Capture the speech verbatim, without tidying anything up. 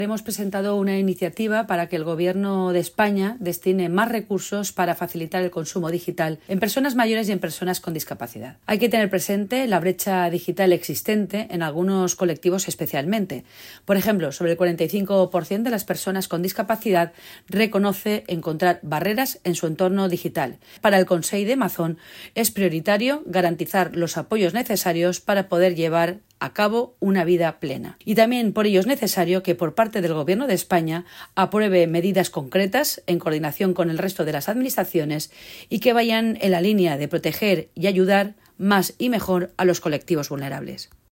Hemos presentado una iniciativa para que el Gobierno de España destine más recursos para facilitar el consumo digital en personas mayores y en personas con discapacidad. Hay que tener presente la brecha digital existente en algunos colectivos especialmente. Por ejemplo, sobre el cuarenta y cinco por ciento de las personas con discapacidad reconoce encontrar barreras en su entorno digital. Para el Consell de Amazon es prioritario garantizar los apoyos necesarios para poder llevar a cabo una vida plena. Y también por ello es necesario que por parte del Gobierno de España apruebe medidas concretas en coordinación con el resto de las administraciones y que vayan en la línea de proteger y ayudar más y mejor a los colectivos vulnerables.